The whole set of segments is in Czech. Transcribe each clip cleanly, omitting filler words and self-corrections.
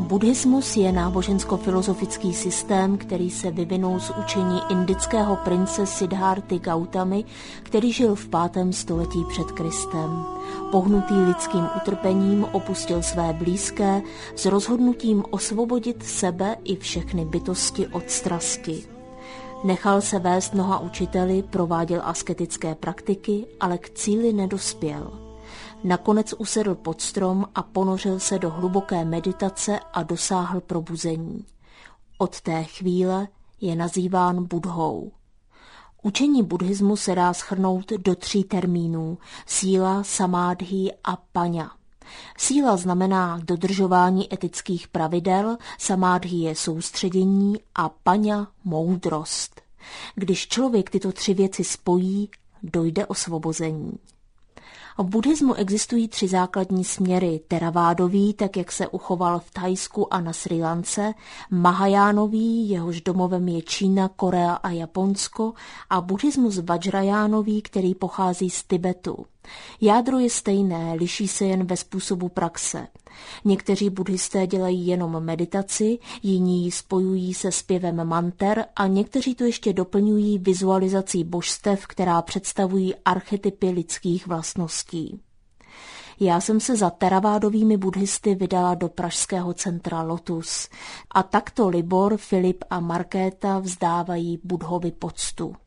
Buddhismus je nábožensko-filozofický systém, který se vyvinul z učení indického prince Siddhárty Gautamy, který žil v 5. století před Kristem. Pohnutý lidským utrpením opustil své blízké s rozhodnutím osvobodit sebe i všechny bytosti od strasti. Nechal se vést mnoha učiteli, prováděl asketické praktiky, ale k cíli nedospěl. Nakonec usedl pod strom a ponořil se do hluboké meditace a dosáhl probuzení. Od té chvíle je nazýván Buddhou. Učení buddhismu se dá shrnout do 3 termínů: síla, samádhi a paňa. Síla znamená dodržování etických pravidel, samádhi je soustředění a paňa moudrost. Když člověk tyto 3 věci spojí, dojde osvobození. V buddhismu existují 3 základní směry: teravádový, tak jak se uchoval v Thajsku a na Srí Lance, mahajánový, jehož domovem je Čína, Korea a Japonsko, a buddhismus vajrajánový, který pochází z Tibetu. Jádro je stejné, liší se jen ve způsobu praxe. Někteří buddhisté dělají jenom meditaci, jiní ji spojují se zpěvem manter a někteří to ještě doplňují vizualizací božstev, která představují archetypy lidských vlastností. Já jsem se za teravádovými buddhisty vydala do pražského centra Lotus a takto Libor, Filip a Markéta vzdávají Buddhovi poctu.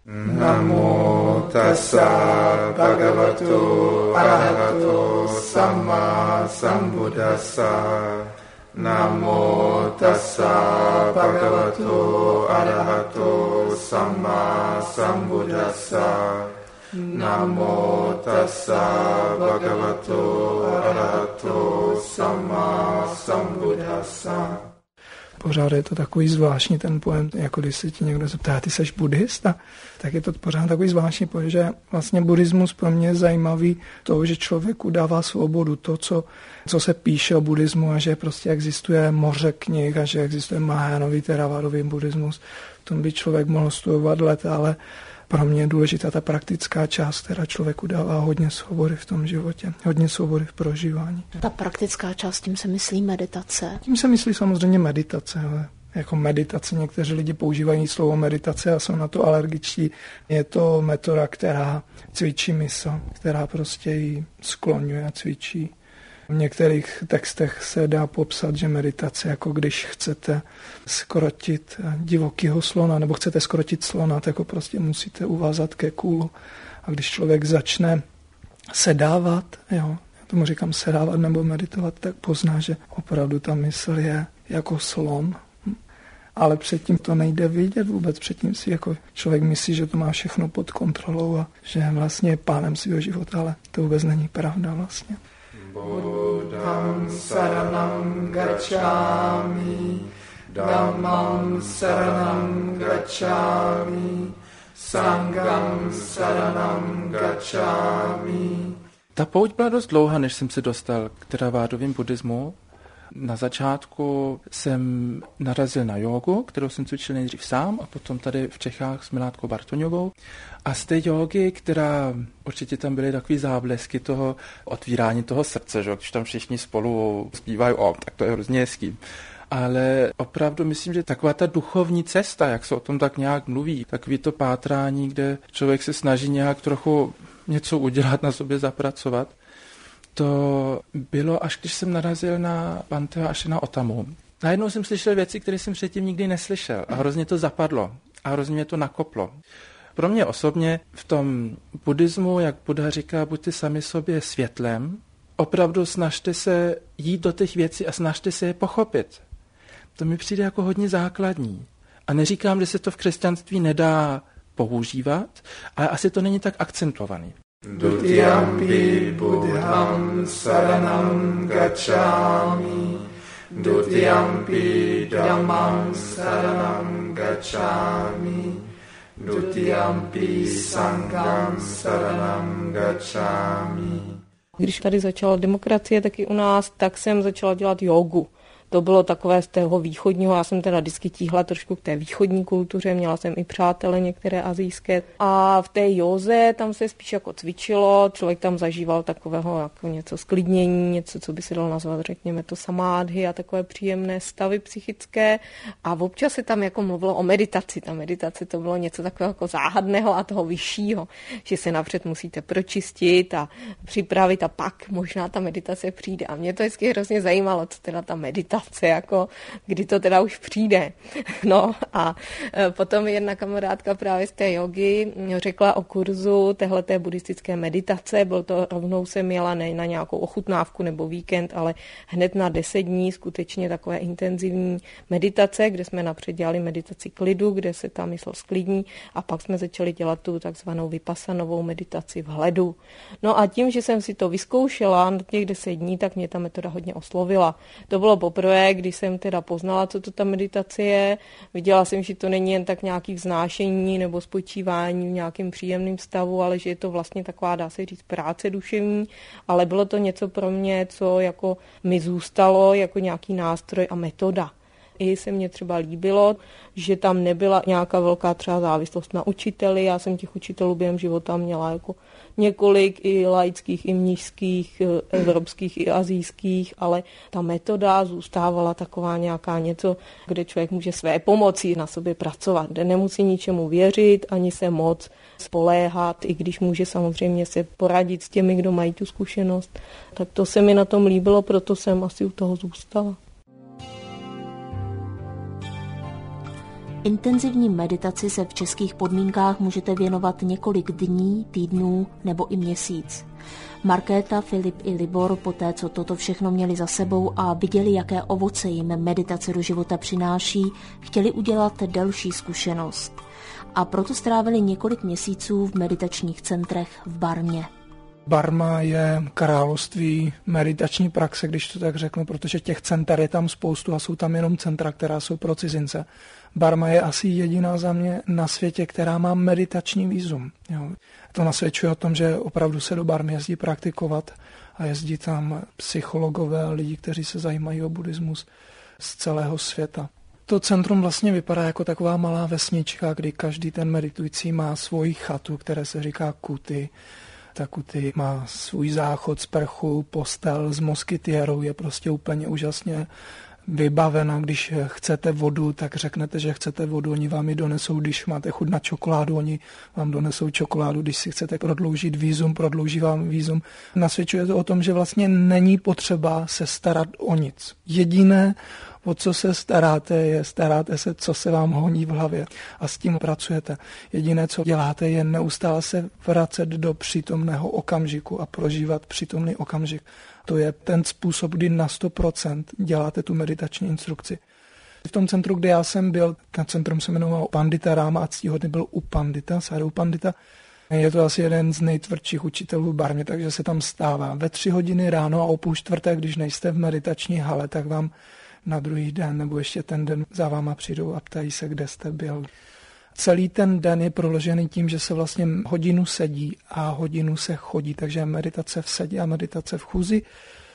Namo tassa bhagavato arahato samma sambuddhassa. Namo tassa bhagavato arahato samma sambuddhassa. Namo tassa bhagavato arahato samma sambuddhassa. Pořád je to takový zvláštní ten pojem, jako když se ti někdo zeptá, ty seš buddhista, tak je to pořád takový zvláštní pojem, že vlastně buddhismus pro mě je zajímavý to, že člověku dává svobodu, to, co se píše o buddhismu a že prostě existuje moře knih a že existuje mahajánový, teravádový buddhismus. V tom by člověk mohl studovat let, ale pro mě je důležitá ta praktická část, která člověku dává hodně svobody v tom životě, hodně svobody v prožívání. Ta praktická část, tím se myslí meditace? Tím se myslí samozřejmě meditace, ale jako meditace. Někteří lidi používají slovo meditace a jsou na to alergičtí. Je to metoda, která cvičí mysl, která prostě ji skloňuje a cvičí. V některých textech se dá popsat, že meditace, jako když chcete skrotit divokýho slona, nebo chcete skrotit slona, tak ho prostě musíte uvázat ke kůlu. A když člověk začne sedávat, já tomu říkám sedávat nebo meditovat, tak pozná, že opravdu ta mysl je jako slon. Ale předtím to nejde vidět vůbec, předtím si jako člověk myslí, že to má všechno pod kontrolou a že vlastně je pánem svého života, ale to vůbec není pravda vlastně. Buddham saranam gacchami, dhammam saranam gacchami, sangham saranam gacchami. Ta pouť byla dost dlouhá, než jsem se dostal k teravádovým buddhismu. Na začátku jsem narazil na jógu, kterou jsem cvičil nejdřív sám a potom tady v Čechách s Miládkou Bartoňovou. A z té jógy, která určitě tam byly takový záblesky toho otvírání toho srdce, že? Když tam všichni spolu zpívají, tak to je hrozně hezký. Ale opravdu myslím, že taková ta duchovní cesta, jak se o tom tak nějak mluví, takový to pátrání, kde člověk se snaží nějak trochu něco udělat, na sobě zapracovat, to bylo, až když jsem narazil na Bhanteho Ashina Otamu. Najednou jsem slyšel věci, které jsem předtím nikdy neslyšel a hrozně to zapadlo a hrozně mě to nakoplo. Pro mě osobně v tom buddhismu, jak Buddha říká, buďte sami sobě světlem, opravdu snažte se jít do těch věcí a snažte se je pochopit. To mi přijde jako hodně základní. A neříkám, že se to v křesťanství nedá používat, ale asi to není tak akcentovaný. Dutiyampi buddham saranam gacchami, dutiyampi dhammam saranam gacchami, dutiyampi sangham saranam gacchami. Když tady začala demokracie taky u nás, tak jsem začala dělat jógu. To bylo takové z toho východního, já jsem teda vždycky tíhla trošku k té východní kultuře, měla jsem i přátele některé asijské. A v té józe tam se spíš jako cvičilo, člověk tam zažíval takového jako něco sklidnění, něco, co by se dalo nazvat, řekněme to samádhy a takové příjemné stavy psychické. A občas se tam jako mluvilo o meditaci. Ta meditace to bylo něco takového jako záhadného a toho vyššího, že se napřed musíte pročistit a připravit a pak možná ta meditace přijde. A mě to vždycky hrozně zajímalo, co teda ta meditace, jako kdy to teda už přijde. No a potom jedna kamarádka právě z té jogy řekla o kurzu téhleté buddhistické meditace. Bylo to, rovnou jsem jela ne na nějakou ochutnávku nebo víkend, ale hned na 10 dní skutečně takové intenzivní meditace, kde jsme napřed dělali meditaci klidu, kde se ta mysl sklidní a pak jsme začali dělat tu takzvanou vypasanovou meditaci vhledu. No a tím, že jsem si to vyzkoušela na těch 10 dní, tak mě ta metoda hodně oslovila. To bylo poprvé, když jsem teda poznala, co to ta meditace je. Viděla jsem, že to není jen tak nějaký vznášení nebo spočívání v nějakém příjemném stavu, ale že je to vlastně taková, dá se říct, práce duševní, ale bylo to něco pro mě, co jako mi zůstalo jako nějaký nástroj a metoda. I se mně třeba líbilo, že tam nebyla nějaká velká třeba závislost na učiteli. Já jsem těch učitelů během života měla jako několik, i laických, i mnišských, evropských, i asijských, ale ta metoda zůstávala taková nějaká něco, kde člověk může své pomocí na sobě pracovat, kde nemusí ničemu věřit, ani se moc spoléhat, i když může samozřejmě se poradit s těmi, kdo mají tu zkušenost. Tak to se mi na tom líbilo, proto jsem asi u toho zůstala. Intenzivní meditaci se v českých podmínkách můžete věnovat několik dní, týdnů nebo i měsíc. Markéta, Filip i Libor poté, co toto všechno měli za sebou a viděli, jaké ovoce jim meditace do života přináší, chtěli udělat delší zkušenost. A proto strávili několik měsíců v meditačních centrech v Barmě. Barma je království meditační praxe, když to tak řeknu, protože těch center je tam spoustu a jsou tam jenom centra, která jsou pro cizince. Barma je asi jediná země na světě, která má meditační vízum. Jo. To nasvědčuje o tom, že opravdu se do Barmy jezdí praktikovat a jezdí tam psychologové a lidi, kteří se zajímají o buddhismus z celého světa. To centrum vlastně vypadá jako taková malá vesnička, kdy každý ten meditující má svoji chatu, které se říká kuti. Ta kuti má svůj záchod, sprchu, postel s moskytiérou, je prostě úplně úžasně vybavena. Když chcete vodu, tak řeknete, že chcete vodu, oni vám ji donesou. Když máte chuť na čokoládu, oni vám donesou čokoládu. Když si chcete prodloužit vízum, prodlouží vám vízum. Nasvědčuje to o tom, že vlastně není potřeba se starat o nic. Jediné, o co se staráte se, co se vám honí v hlavě a s tím pracujete. Jediné, co děláte, je neustále se vracet do přítomného okamžiku a prožívat přítomný okamžik. To je ten způsob, kdy na 100% děláte tu meditační instrukci. V tom centru, kde já jsem byl, ten centrum se jmenoval Pandita Ráma a ctíhodný byl u Pandita, Sadhu Pandita. Je to asi jeden z nejtvrdších učitelů v Barmě, takže se tam stává ve 3 hodiny ráno a o 3:30, když nejste v meditační hale, tak vám na druhý den nebo ještě ten den za váma přijdou a ptají se, kde jste byl. Celý ten den je proložený tím, že se vlastně hodinu sedí a hodinu se chodí, takže meditace v sedě a meditace v chůzi.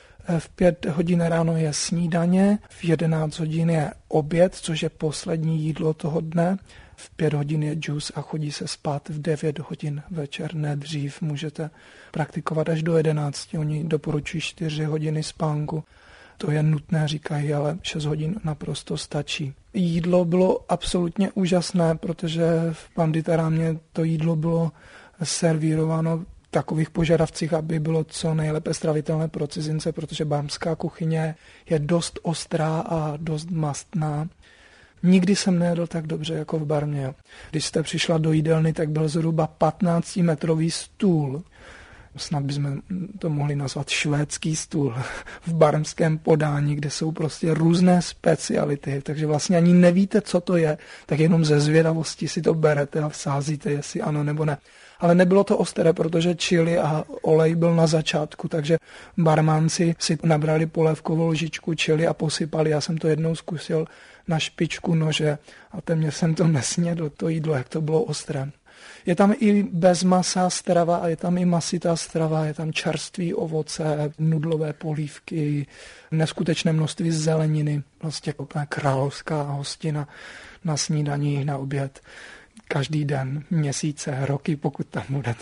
V 5 hodin ráno je snídaně, v 11 hodin je oběd, což je poslední jídlo toho dne, v 5 hodin je džus a chodí se spát v 9 hodin večer, ne dřív. Můžete praktikovat až do 11, oni doporučují 4 hodiny spánku. To je nutné, říkají, ale 6 hodin naprosto stačí. Jídlo bylo absolutně úžasné, protože v Panditarámě to jídlo bylo servírováno v takových požadavcích, aby bylo co nejlépe stravitelné pro cizince, protože barmská kuchyně je dost ostrá a dost mastná. Nikdy jsem nejedl tak dobře jako v Barmě. Když jste přišla do jídelny, tak byl zhruba 15-metrový stůl. Snad bychom to mohli nazvat švédský stůl v barmském podání, kde jsou prostě různé speciality, takže vlastně ani nevíte, co to je, tak jenom ze zvědavosti si to berete a vsázíte, jestli ano nebo ne. Ale nebylo to ostré, protože chili a olej byl na začátku, takže barmánci si nabrali polévkovou lžičku chili a posypali. Já jsem to jednou zkusil na špičku nože a téměř jsem to nesnědl, to jídlo, jak to bylo ostré. Je tam i bezmasá strava a je tam i masitá strava, je tam čerství ovoce, nudlové polívky, neskutečné množství zeleniny, vlastně úplná královská hostina na snídani, na oběd, každý den, měsíce, roky, pokud tam budete.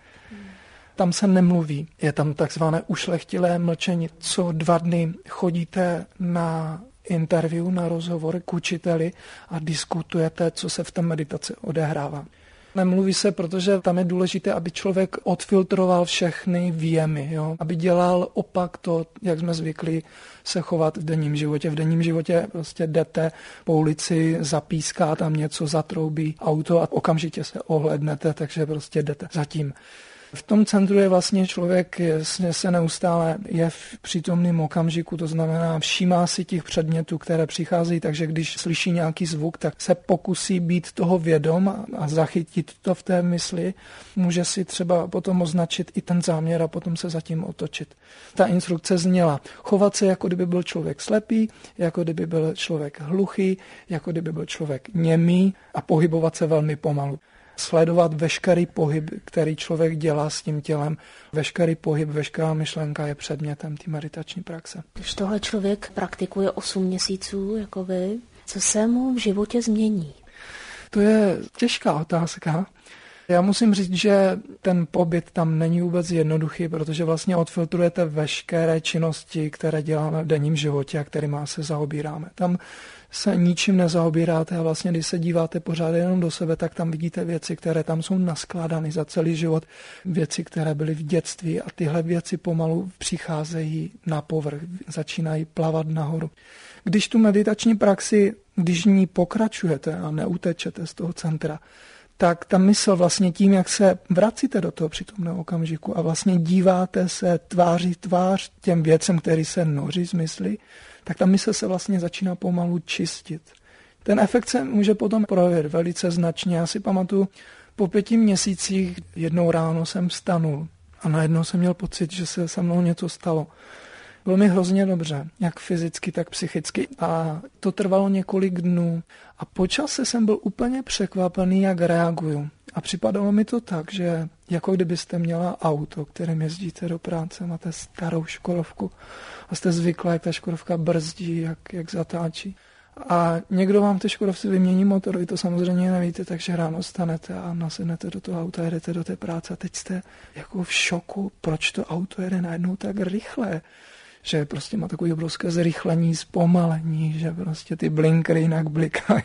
Tam se nemluví, je tam takzvané ušlechtilé mlčení. Co 2 dny chodíte na interview, na rozhovor k učiteli a diskutujete, co se v té meditaci odehrává. Nemluví se, protože tam je důležité, aby člověk odfiltroval všechny výjemy, jo? Aby dělal opak to, jak jsme zvykli se chovat v denním životě. V denním životě prostě jdete po ulici, zapíská tam něco, zatroubí auto a okamžitě se ohlédnete, takže prostě jdete zatím. V tom centru je vlastně člověk se neustále je v přítomném okamžiku, to znamená všímá si těch předmětů, které přicházejí, takže když slyší nějaký zvuk, tak se pokusí být toho vědom a zachytit to v té mysli. Může si třeba potom označit i ten záměr a potom se zatím otočit. Ta instrukce zněla chovat se, jako kdyby byl člověk slepý, jako kdyby byl člověk hluchý, jako kdyby byl člověk němý a pohybovat se velmi pomalu. Sledovat veškerý pohyb, který člověk dělá s tím tělem. Veškerý pohyb, veškerá myšlenka je předmětem té meditační praxe. Když tohle člověk praktikuje 8 měsíců, jako vy, co se mu v životě změní? To je těžká otázka. Já musím říct, že ten pobyt tam není vůbec jednoduchý, protože vlastně odfiltrujete veškeré činnosti, které děláme v denním životě a kterými se zaobíráme. Tam se ničím nezaobíráte a vlastně, když se díváte pořád jenom do sebe, tak tam vidíte věci, které tam jsou naskládány za celý život, věci, které byly v dětství a tyhle věci pomalu přicházejí na povrch, začínají plavat nahoru. Když tu meditační praxi, když ní pokračujete a neutečete z toho centra, tak ta mysl vlastně tím, jak se vracíte do toho přítomného okamžiku a vlastně díváte se tváří tvář těm věcem, který se noří z mysli, tak ta mysl se vlastně začíná pomalu čistit. Ten efekt se může potom projevit velice značně. Já si pamatuju, po 5 měsících jednou ráno jsem vstanul a najednou jsem měl pocit, že se se mnou něco stalo. Bylo mi hrozně dobře, jak fyzicky, tak psychicky. A to trvalo několik dnů. A po čase jsem byl úplně překvapený, jak reaguju. A připadalo mi to tak, že jako kdybyste měla auto, kterým jezdíte do práce, máte starou škodovku a jste zvyklá, jak ta škodovka brzdí, jak zatáčí. A někdo vám v té škodovce vymění motor, vy to samozřejmě nevíte, takže ráno stanete a nasednete do toho auta, jedete do té práce a teď jste jako v šoku, proč to auto jede najednou tak rychle. Že prostě má takové obrovské zrychlení, zpomalení, že prostě ty blinkery jinak blikají.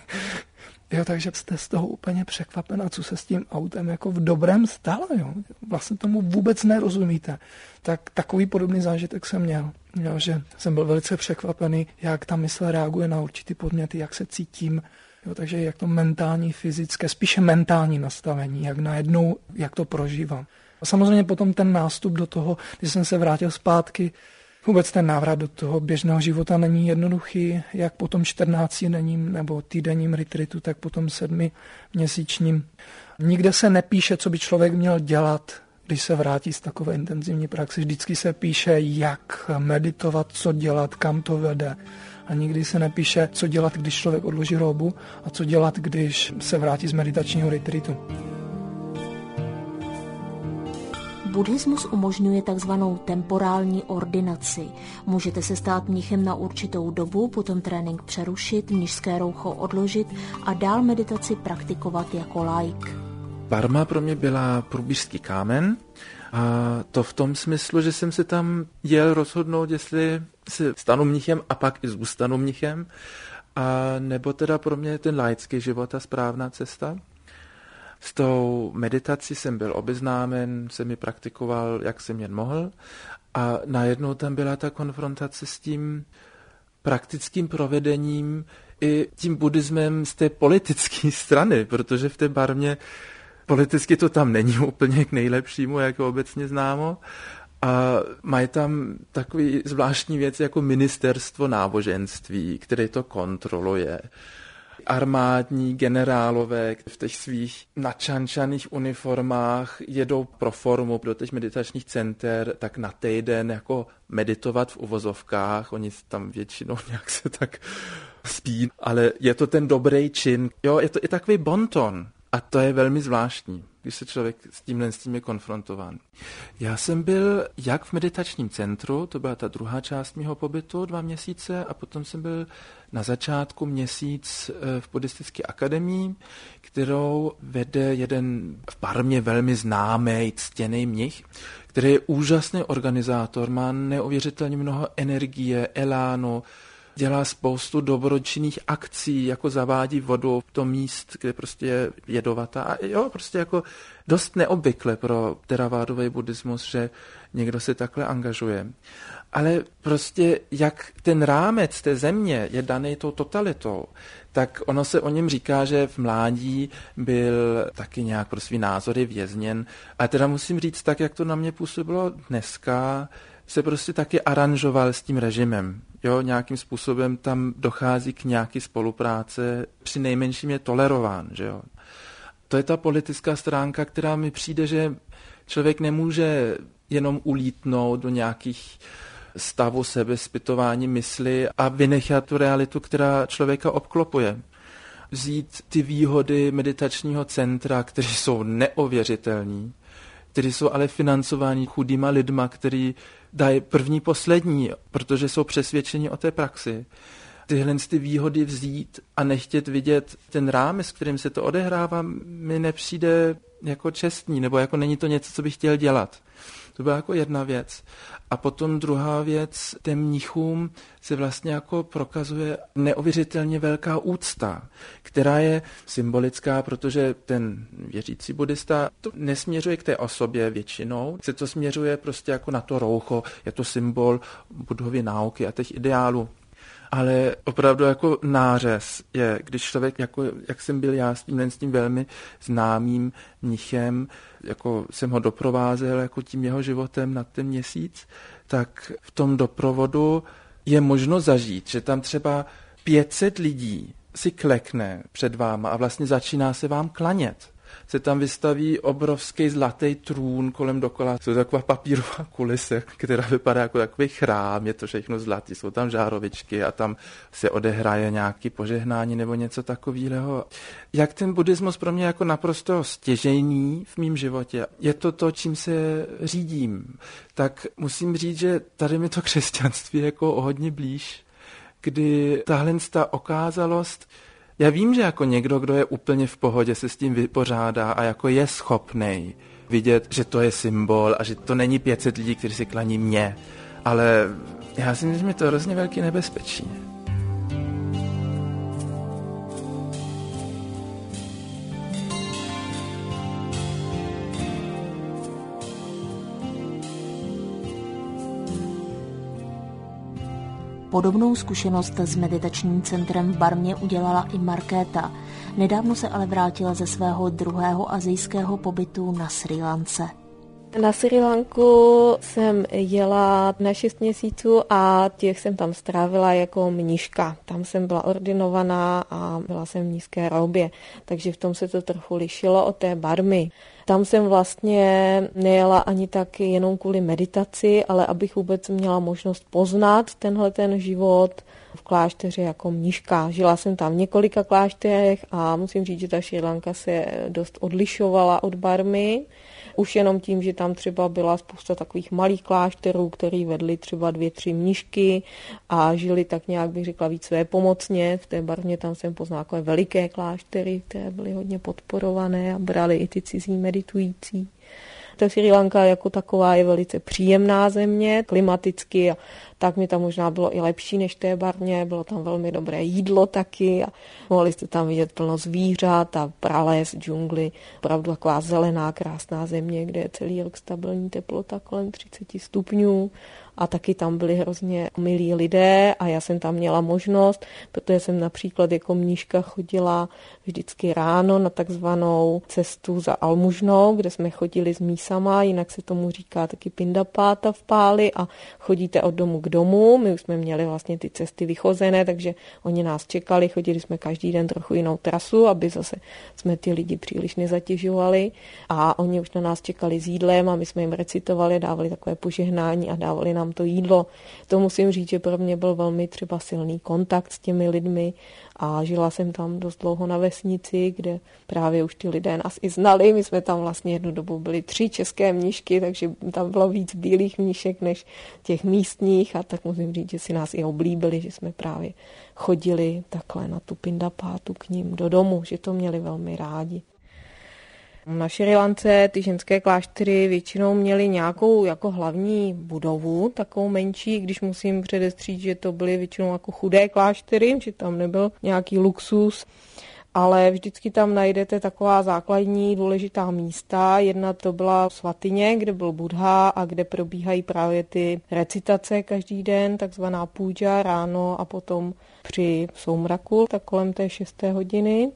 Jo, takže jste z toho úplně překvapená, co se s tím autem jako v dobrém stalo. Jo. Vlastně tomu vůbec nerozumíte. Tak takový podobný zážitek jsem měl. Jo, že jsem byl velice překvapený, jak ta mysl reaguje na určitý podměty, jak se cítím. Jo, takže jak to mentální, fyzické, spíše mentální nastavení, jak najednou, jak to prožívám. A samozřejmě potom ten nástup do toho, když jsem se vrátil zpátky, vůbec ten návrat do toho běžného života není jednoduchý, jak po tom 14denním nebo týdenním retreatu, tak po tom 7měsíčním. Nikde se nepíše, co by člověk měl dělat, když se vrátí z takové intenzivní praxe. Vždycky se píše, jak meditovat, co dělat, kam to vede. A nikdy se nepíše, co dělat, když člověk odloží roubu a co dělat, když se vrátí z meditačního retreatu. Buddhismus umožňuje takzvanou temporální ordinaci. Můžete se stát mnichem na určitou dobu, potom trénink přerušit, mnišské roucho odložit a dál meditaci praktikovat jako laik. Barma pro mě byla průběžský kámen a to v tom smyslu, že jsem se tam jel rozhodnout, jestli se stanu mnichem a pak i zůstanu mnichem, a nebo teda pro mě ten laický život a správná cesta. S tou meditací jsem byl obeznámen, jsem ji praktikoval, jak jsem jen mohl, a najednou tam byla ta konfrontace s tím praktickým provedením i tím buddhismem z té politické strany, protože v té Barmě politicky to tam není úplně k nejlepšímu, jako obecně známo. A mají tam takový zvláštní věci jako ministerstvo náboženství, které to kontroluje. Armádní generálové v těch svých načančaných uniformách jedou pro formu do těch meditačních center tak na týden jako meditovat v uvozovkách. Oni tam většinou nějak se tak spí, ale je to ten dobrý čin. Jo, je to i takový bonton. A to je velmi zvláštní, když se člověk s tím je konfrontován. Já jsem byl jak v meditačním centru, to byla ta druhá část mého pobytu, 2 měsíce, a potom jsem byl na začátku měsíc v buddhistické akademii, kterou vede jeden v Barmě velmi známý, ctěný mnich, který je úžasný organizátor, má neuvěřitelně mnoho energie, elánu, dělá spoustu dobročinných akcí, jako zavádí vodu v tom míst, kde prostě je jedovatá. A jo, prostě jako dost neobvykle pro theravádový buddhismus, že někdo se takhle angažuje. Ale prostě jak ten rámec té země je daný tou totalitou, tak ono se o něm říká, že v mládí byl taky nějak pro svý názory vězněn. A teda musím říct, tak jak to na mě působilo dneska, se prostě taky aranžoval s tím režimem. Jo, nějakým způsobem tam dochází k nějaké spolupráce, při nejmenším je tolerován, že jo. To je ta politická stránka, která mi přijde, že člověk nemůže jenom ulítnout do nějakých stavu sebezpytování mysli a vynechat tu realitu, která člověka obklopuje. Vzít ty výhody meditačního centra, které jsou neuvěřitelné, které jsou ale financovány chudýma lidma, který dají první, poslední, protože jsou přesvědčeni o té praxi. Tyhle ty výhody vzít a nechtět vidět ten rámec, s kterým se to odehrává, mi nepřijde jako čestný, nebo jako není to něco, co bych chtěl dělat. To byla jako jedna věc. A potom druhá věc, těm mnichům se vlastně jako prokazuje neuvěřitelně velká úcta, která je symbolická, protože ten věřící buddhista to nesměřuje k té osobě většinou, se to směřuje prostě jako na to roucho, je to symbol Buddhovy náuky a těch ideálů. Ale opravdu jako nářez je, když člověk, jako, jak jsem byl já s tím velmi známým mnichem, jako jsem ho doprovázel jako tím jeho životem na ten měsíc, tak v tom doprovodu je možno zažít, že tam třeba 500 lidí si klekne před váma a vlastně začíná se vám klanět. Se tam vystaví obrovský zlatý trůn kolem dokola. Jsou taková papírová kulise, která vypadá jako takový chrám, je to všechno zlatý, jsou tam žárovičky a tam se odehraje nějaký požehnání nebo něco takového. Jak ten buddhismus pro mě jako naprosto stěžejný v mém životě, je to, čím se řídím, tak musím říct, že tady mi to křesťanství je jako hodně blíž, kdy tahle okázalost. Já vím, že jako někdo, kdo je úplně v pohodě, se s tím vypořádá a jako je schopnej vidět, že to je symbol a že to není 500 lidí, kteří si klaní mě, ale já si myslím, že mi to hrozně velký nebezpečí. Podobnou zkušenost s meditačním centrem v Barmě udělala i Markéta. Nedávno se ale vrátila ze svého druhého asijského pobytu na Srí Lance. Na Srí Lanku jsem jela na 6 měsíců a těch jsem tam strávila jako mniška. Tam jsem byla ordinovaná a byla jsem v nízké roubě, takže v tom se to trochu lišilo od té Barmy. Tam jsem vlastně nejela ani tak jenom kvůli meditaci, ale abych vůbec měla možnost poznat ten život v klášteře jako mniška. Žila jsem tam v několika klášterech a musím říct, že ta Srí Lanka se dost odlišovala od Barmy. Už jenom tím, že tam třeba byla spousta takových malých klášterů, který vedli třeba 2-3 mnišky a žili tak nějak, bych řekla, víc svépomocně. V té Barmě tam jsem poznala takové veliké kláštery, které byly hodně podporované a brali i ty cizí meditující. Ta Srí Lanka jako taková je velice příjemná země, klimaticky, a tak mi tam možná bylo i lepší než té Barmě, bylo tam velmi dobré jídlo taky a mohli jste tam vidět plno zvířat a prales, džungly, opravdu taková zelená, krásná země, kde je celý rok stabilní teplota kolem 30 stupňů. A taky tam byli hrozně milí lidé a já jsem tam měla možnost, protože jsem například jako mníška chodila vždycky ráno na takzvanou cestu za almužnou, kde jsme chodili s mísama, jinak se tomu říká taky pindapáta v Páli a chodíte od domu k domu. My už jsme měli vlastně ty cesty vychozené, takže oni nás čekali, chodili jsme každý den trochu jinou trasu, aby zase jsme ty lidi příliš nezatěžovali a oni už na nás čekali s jídlem a my jsme jim recitovali, dávali takové požehnání a dávali nám nám to jídlo. To musím říct, že pro mě byl velmi třeba silný kontakt s těmi lidmi a žila jsem tam dost dlouho na vesnici, kde právě už ty lidé nás i znali. My jsme tam vlastně jednu dobu byli 3 české mnišky, takže tam bylo víc bílých mnišek než těch místních a tak musím říct, že si nás i oblíbili, že jsme právě chodili takhle na tu pindapátu k ním do domu, že to měli velmi rádi. Na Šrí Lance ty ženské kláštery většinou měly nějakou jako hlavní budovu, takovou menší, když musím předestřít, že to byly většinou jako chudé kláštery, že tam nebyl nějaký luxus, ale vždycky tam najdete taková základní důležitá místa. Jedna to byla svatyně, kde byl Buddha a kde probíhají právě ty recitace každý den, takzvaná půjča ráno a potom při soumraku, tak kolem té 6. hodiny.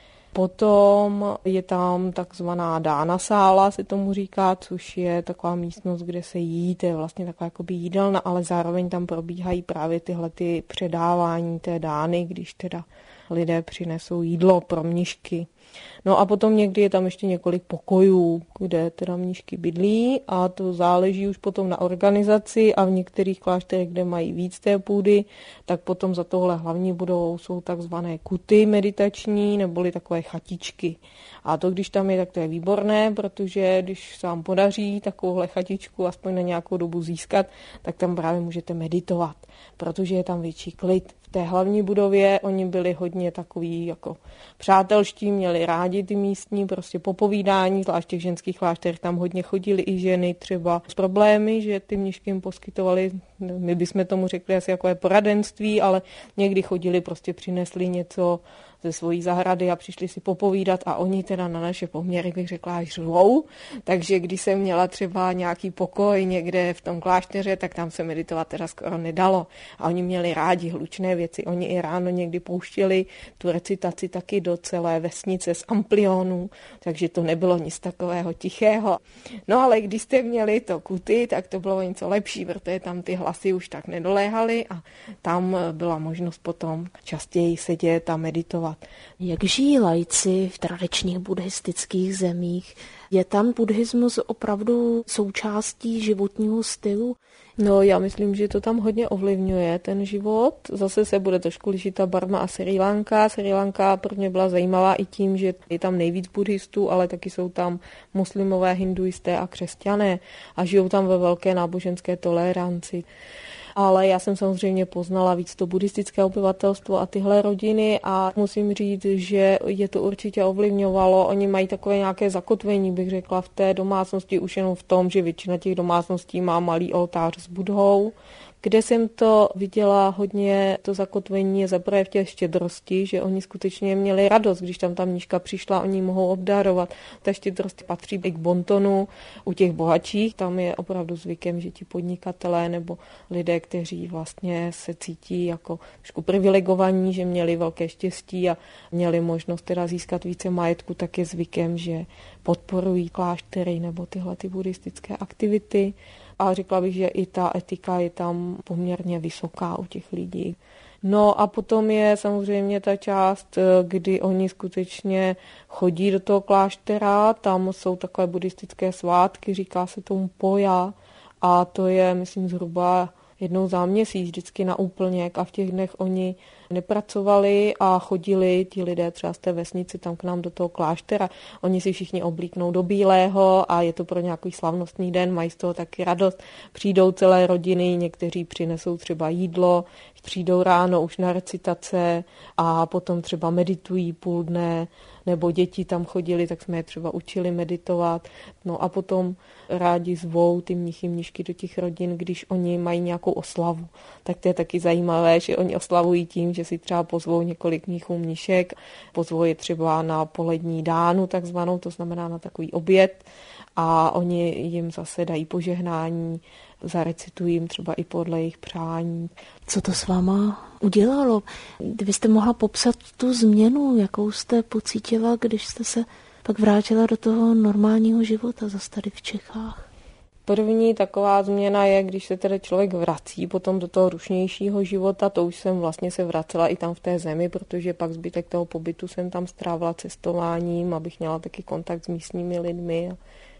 Potom je tam takzvaná dána sála, se tomu říká, což je taková místnost, kde se jí, to je vlastně taková jakoby jídelna, ale zároveň tam probíhají právě tyhle ty předávání té dány, když teda lidé přinesou jídlo pro mnišky. No a potom někdy je tam ještě několik pokojů, kde teda mnišky bydlí a to záleží už potom na organizaci a v některých klášterech, kde mají víc té půdy, tak potom za tohle hlavní budovou jsou takzvané kuty meditační neboli takové chatičky. A to, když tam je, tak to je výborné, protože když se vám podaří takovouhle chatičku aspoň na nějakou dobu získat, tak tam právě můžete meditovat, protože je tam větší klid. V té hlavní budově oni byli hodně takový jako přátelští, měli rádi ty místní, prostě popovídání, zvlášť v těch ženských klášterech tam hodně chodili i ženy třeba s problémy, že ty mnišky jim poskytovali, my bychom tomu řekli asi jako poradenství, ale někdy chodili, prostě přinesli něco ze svojí zahrady a přišli si popovídat a oni teda na naše poměry, bych řekla, až řvou. Takže když jsem měla třeba nějaký pokoj někde v tom klášteře, tak tam se meditovat teda skoro nedalo. A oni měli rádi hlučné věci. Oni i ráno někdy pouštěli tu recitaci taky do celé vesnice z amplionů, takže to nebylo nic takového tichého. No ale když jste měli to kuty, tak to bylo něco lepší, protože tam ty hlasy už tak nedoléhaly a tam byla možnost potom častěji sedět a meditovat. Jak žijí laici v tradičních buddhistických zemích? Je tam buddhismus opravdu součástí životního stylu? No, já myslím, že to tam hodně ovlivňuje ten život. Zase se bude trošku lišit ta Barma a Srí Lanka. Srí Lanka pro mě byla zajímavá i tím, že je tam nejvíc buddhistů, ale taky jsou tam muslimové, hinduisté a křesťané a žijou tam ve velké náboženské toleranci. Ale já jsem samozřejmě poznala víc to buddhistické obyvatelstvo a tyhle rodiny a musím říct, že je to určitě ovlivňovalo. Oni mají takové nějaké zakotvení, bych řekla, v té domácnosti už jenom v tom, že většina těch domácností má malý oltář s Buddhou. Kde jsem to viděla hodně, to zakotvení je zaprvé v té štědrosti, že oni skutečně měli radost, když tam ta mniška přišla, oni mohou obdarovat. Ta štědrost patří i k bontonu u těch bohatších, tam je opravdu zvykem, že ti podnikatelé nebo lidé, kteří vlastně se cítí jako trošku privilegovaní, že měli velké štěstí a měli možnost teda získat více majetku, tak je zvykem, že podporují kláštery nebo tyhle ty buddhistické aktivity. A řekla bych, že i ta etika je tam poměrně vysoká u těch lidí. No a potom je samozřejmě ta část, kdy oni skutečně chodí do toho kláštera, tam jsou takové buddhistické svátky, říká se tomu poja a to je, myslím, zhruba jednou za měsíc, vždycky na úplněk a v těch dnech oni nepracovali a chodili ti lidé třeba z té vesnici tam k nám do toho kláštera. Oni si všichni oblíknou do bílého a je to pro nějaký slavnostný den, mají z toho taky radost. Přijdou celé rodiny, někteří přinesou třeba jídlo, přijdou ráno už na recitace a potom třeba meditují půl dne, nebo děti tam chodili, tak jsme je třeba učili meditovat. No a potom rádi zvou ty mnichy, mnišky do těch rodin, když oni mají nějakou oslavu. Tak to je taky zajímavé, že oni oslavují tím, že si třeba pozvou několik mnichů, mnišek, pozvou je třeba na polední dánu takzvanou, to znamená na takový oběd a oni jim zase dají požehnání, zarecitují jim třeba i podle jejich přání. Co to s váma udělalo? Kdybyste mohla popsat tu změnu, jakou jste pocítila, když jste se pak vrátila do toho normálního života zase tady v Čechách? První taková změna je, když se teda člověk vrací potom do toho rušnějšího života, to už jsem vlastně se vracela i tam v té zemi, protože pak zbytek toho pobytu jsem tam strávila cestováním, abych měla taky kontakt s místními lidmi a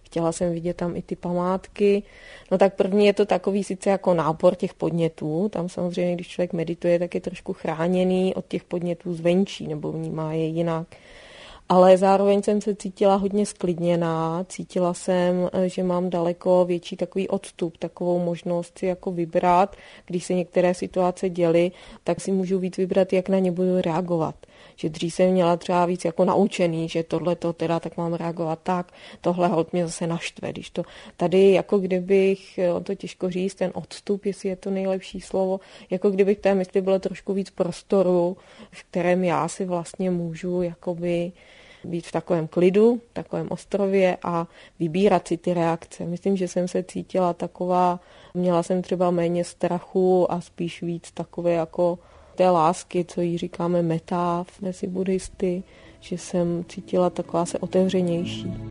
chtěla jsem vidět tam i ty památky. No tak první je to takový sice jako nápor těch podnětů, tam samozřejmě, když člověk medituje, tak je trošku chráněný od těch podnětů zvenčí, nebo vnímá je jinak. Ale zároveň jsem se cítila hodně sklidněná, cítila jsem, že mám daleko větší takový odstup, takovou možnost si jako vybrat, když se některé situace děly, tak si můžu víc vybrat, jak na ně budu reagovat. Že dřív jsem měla třeba víc jako naučený, že tohleto teda tak mám reagovat tak, tohle holt mě zase naštve. Když to tady jako kdybych, to těžko říct, ten odstup, jestli je to nejlepší slovo, jako kdybych v té mysli bylo trošku víc prostoru, v kterém já si vlastně můžu jakoby být v takovém klidu, v takovém ostrově a vybírat si ty reakce. Myslím, že jsem se cítila taková, měla jsem třeba méně strachu a spíš víc takové jako té lásky, co jí říkáme meta mezi buddhisty, že jsem cítila taková se otevřenější.